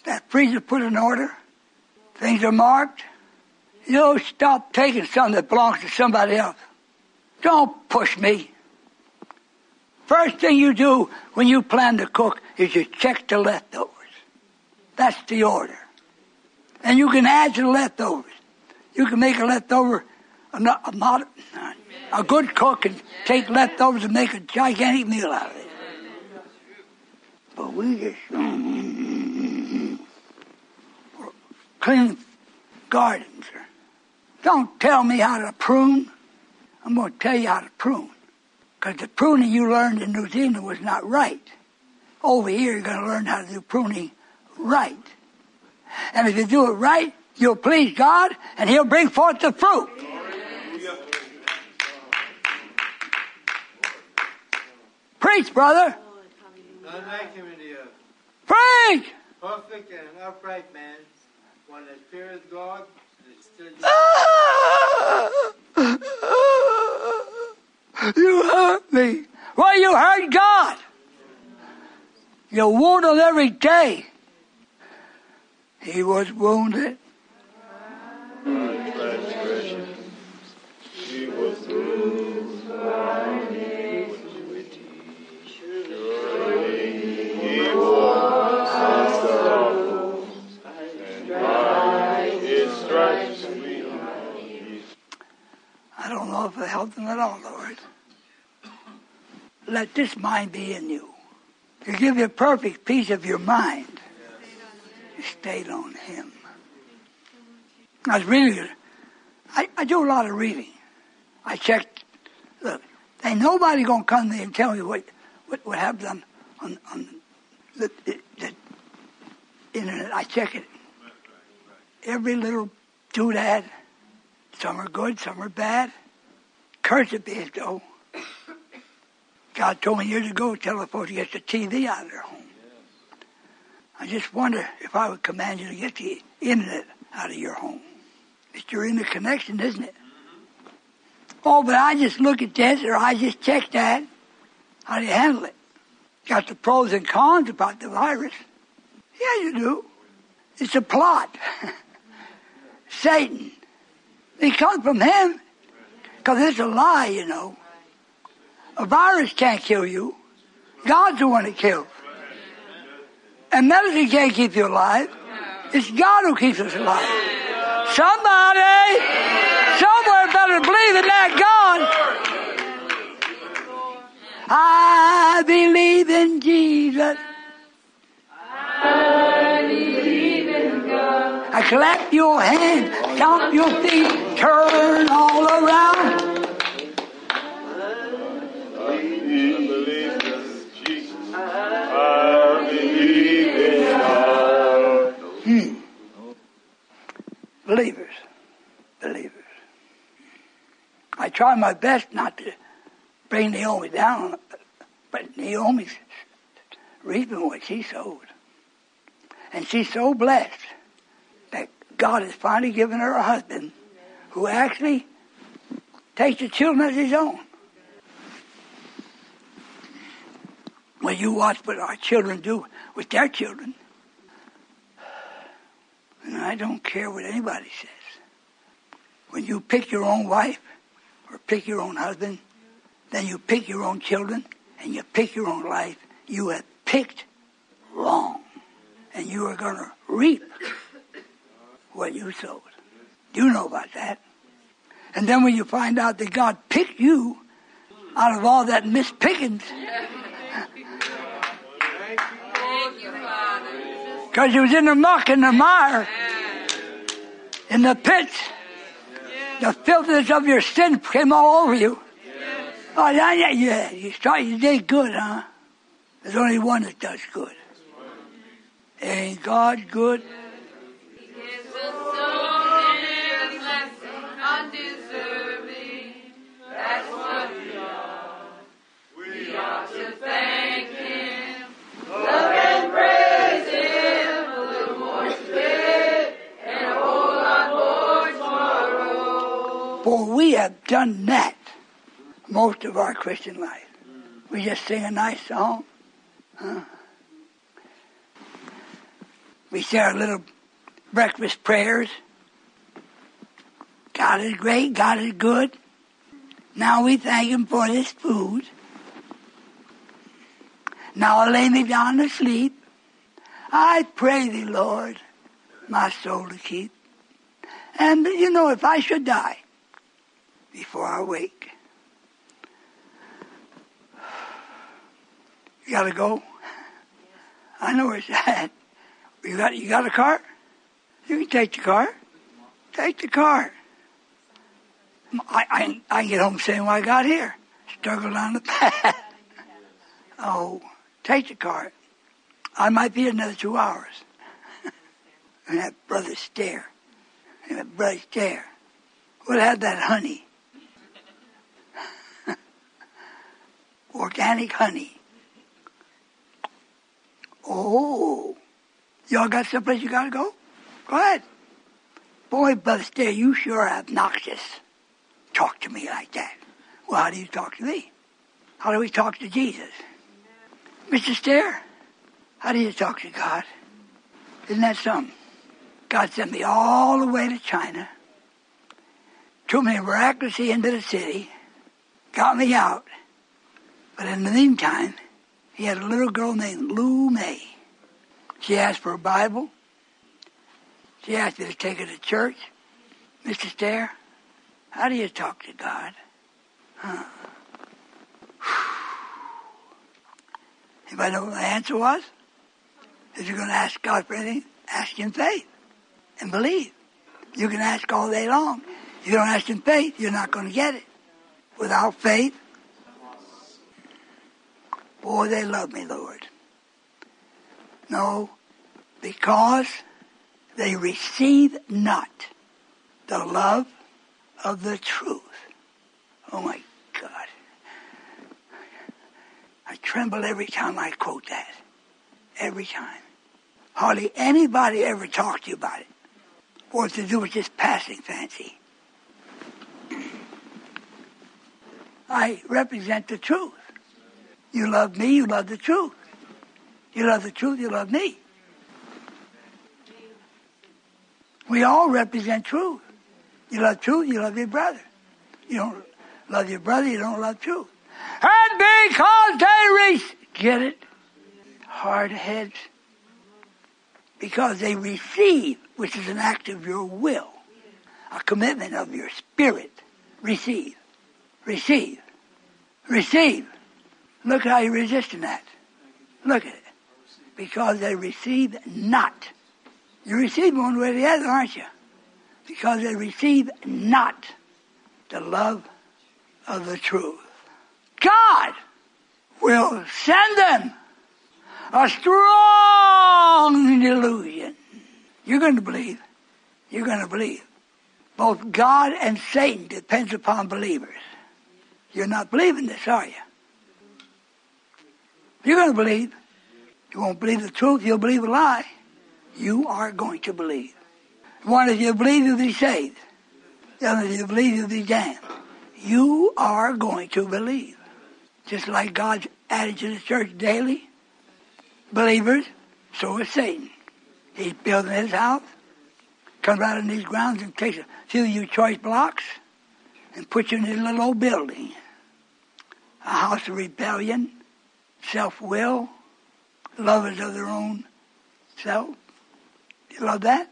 [SPEAKER 1] that freezer put in order. Things are marked. You stop taking something that belongs to somebody else. Don't push me. First thing you do when you plan to cook is you check the leftovers. That's the order. And you can add to the leftovers. You can make a leftover, a good cook can take leftovers and make a gigantic meal out of it. But we just clean gardens. Don't tell me how to prune. I'm going to tell you how to prune. Because the pruning you learned in New Zealand was not right. Over here, you're going to learn how to do pruning right. And if you do it right, you'll please God, and He'll bring forth the fruit. Preach, brother.
[SPEAKER 5] None like him in the earth.
[SPEAKER 1] Preach!
[SPEAKER 5] Perfect and an upright man, one that fears God and is still.
[SPEAKER 1] You hurt me. Well, you hurt God. You wound Him every day. He was wounded.
[SPEAKER 3] He was bruised for iniquity. Surely He bore our sorrows, and by His stripes we are healed.
[SPEAKER 1] I don't know if it helped them at all, Lord. Let this mind be in you. To give you perfect peace of your mind. You stayed on Him. I was reading it. I do a lot of reading. I checked. Look, ain't nobody going to come to me and tell me what happened on the internet. I check it. Every little doodad. Some are good, some are bad. Curse it be though. God told me years ago, tell the folks to get the TV out of their home. I just wonder if I would command you to get the internet out of your home. It's your interconnection, isn't it? Oh, but I just look at this or I just check that. How do you handle it? Got the pros and cons about the virus. Yeah, you do. It's a plot. Satan. It comes from him. Because it's a lie, you know. A virus can't kill you. God's the one that kills. And medicine can't keep you alive. It's God who keeps us alive. Somebody, somewhere better believe in that God. I believe in Jesus.
[SPEAKER 8] I believe in God.
[SPEAKER 1] I clap your hands, stomp your feet, turn all around. Believers. I try my best not to bring Naomi down, but Naomi's reaping what she sowed. And she's so blessed that God has finally given her a husband who actually takes the children as his own. When you watch what our children do with their children, and I don't care what anybody says. When you pick your own wife or pick your own husband, then you pick your own children and you pick your own life, you have picked wrong. And you are going to reap what you sowed. You know about that. And then when you find out that God picked you out of all that mispickings, because you was in the muck and the mire, in the pits, the filthiness of your sin came all over you. Oh, yeah, you did good, huh? There's only one that does good. Ain't God good?
[SPEAKER 8] He gives us so many blessings undeserving. That's what we are. We ought to thank Him, love and praise Him, a little more today and a whole lot more tomorrow.
[SPEAKER 1] For we have done that most of our Christian life. We just sing a nice song. Huh? We say our little breakfast prayers. God is great, God is good. Now we thank Him for this food. Now I lay me down to sleep. I pray Thee, Lord, my soul to keep. And, if I should die before I wake, you got to go? I know it's sad. You got a car? You can take the car. Take the car. I can get home saying what I got here. Struggle down the path. Oh, take the car. I might be another 2 hours. And that brother stare. And that brother stare. We'll have that honey. Organic honey. Oh. Y'all got someplace you got to go? Go ahead. Boy, Brother Stair, you sure are obnoxious. Talk to me like that. Well, how do you talk to me? How do we talk to Jesus? Mr. Stair, how do you talk to God? Isn't that something? God sent me all the way to China, took me miraculously into the city, got me out. But in the meantime, he had a little girl named Lou May. She asked for a Bible. She asked me to take her to church. Mr. Stair, how do you talk to God? Anybody know what my answer was? If you're going to ask God for anything, ask in faith and believe. You can ask all day long. If you don't ask in faith, you're not going to get it. Without faith, boy, they love me, Lord. No, because they receive not the love of the truth. Oh my God. I tremble every time I quote that. Every time. Hardly anybody ever talks to you about it. Or to do with just passing fancy. I represent the truth. You love me, you love the truth. You love the truth, you love me. We all represent truth. You love truth, you love your brother. You don't love your brother, you don't love truth. And because they get it? Hard heads. Because they receive, which is an act of your will, a commitment of your spirit. Receive. Receive. Receive. Look how you're resisting that. Look at it. Because they receive not. You receive one way or the other, aren't you? Because they receive not the love of the truth. God will send them a strong delusion. You're going to believe. You're going to believe. Both God and Satan depends upon believers. You're not believing this, are you? You're going to believe. You won't believe the truth, you'll believe a lie. You are going to believe. One, if you believe, you'll be saved. The other, if you believe, you'll be damned. You are going to believe. Just like God's added to the church daily, believers, so is Satan. He's building his house, comes out on these grounds and takes a few of you choice blocks and puts you in this little old building. A house of rebellion, self-will, lovers of their own self. You love that?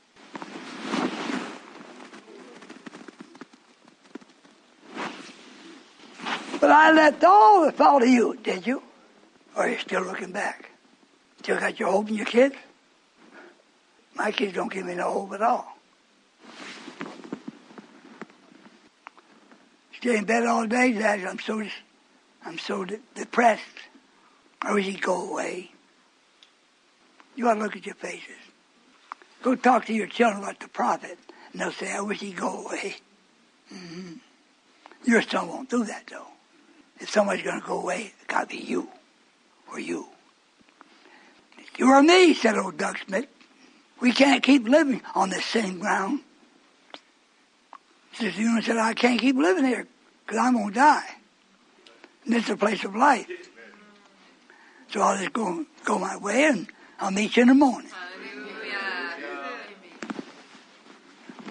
[SPEAKER 1] But I left all the fault of you, did you? Or are you still looking back? Still got your hope in your kids? My kids don't give me no hope at all. Stay in bed all day, Dad. I'm so depressed. I wish he'd go away. You ought to look at your faces. Go talk to your children about the prophet, and they'll say, I wish he'd go away. Mm-hmm. Your son won't do that, though. If somebody's going to go away, it's got to be you, or you. You or me, said old Doug Smith. We can't keep living on this same ground. Sister Una said, I can't keep living here, because I'm going to die. And this is a place of life. So I'll just go my way, and I'll meet you in the morning.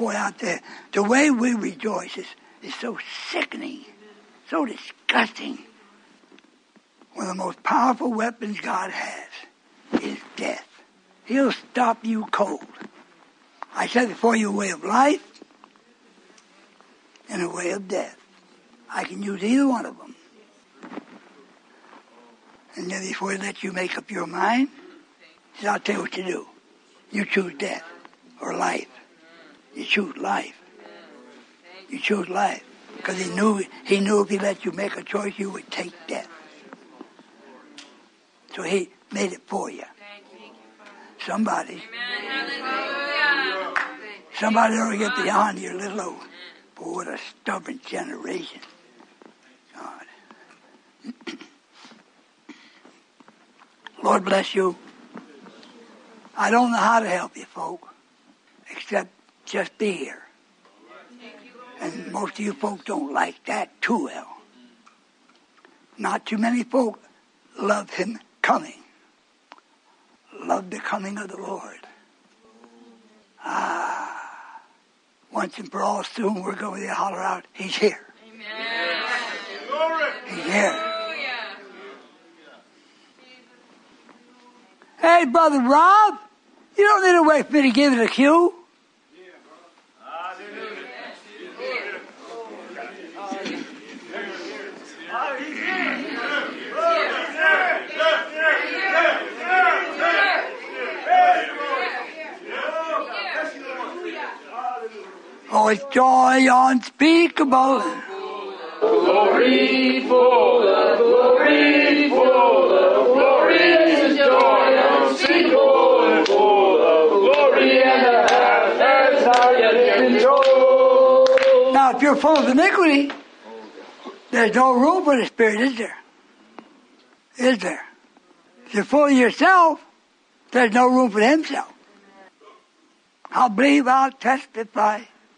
[SPEAKER 1] boy, out there, the way we rejoice is so sickening, so disgusting. One of the most powerful weapons God has is death. He'll stop you cold. I said before you a way of life and a way of death. I can use either one of them. And then before he lets you make up your mind, he says, I'll tell you what to do. You choose death or life. You choose life. You choose life. Because he knew if he let you make a choice, you would take death. So he made it for you. Somebody ought to get beyond your little old, boy, what a stubborn generation. God. Lord bless you. I don't know how to help you folk, except just be here. And most of you folk don't like that too well. Not too many folk love him coming. Love the coming of the Lord. Once and for all, soon we're going to holler out, he's here.
[SPEAKER 8] Amen.
[SPEAKER 1] He's here. Hey, Brother Rob, you don't need to wait for me to give you the cue. Oh, it's joy unspeakable.
[SPEAKER 3] Glory full of glory, full of glory, is joy unspeakable and full of glory, and the half has not yet been told.
[SPEAKER 1] Now, if you're full of iniquity, there's no room for the Spirit, is there? Is there? If you're full of yourself, there's no room for himself. I'll believe, I'll testify.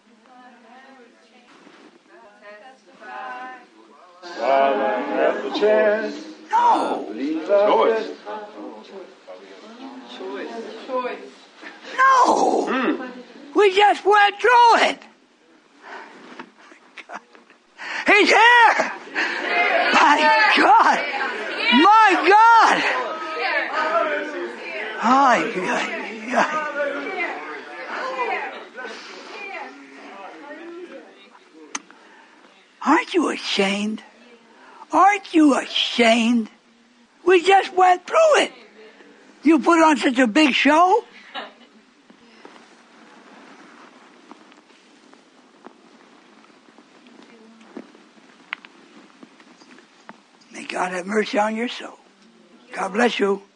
[SPEAKER 3] While I have the chance,
[SPEAKER 1] No,
[SPEAKER 3] choice.
[SPEAKER 1] no. We just went through it. He's here. My God. My God. Ay, ay, ay. Aren't you ashamed? Aren't you ashamed? We just went through it. You put on such a big show. May God have mercy on your soul. God bless you.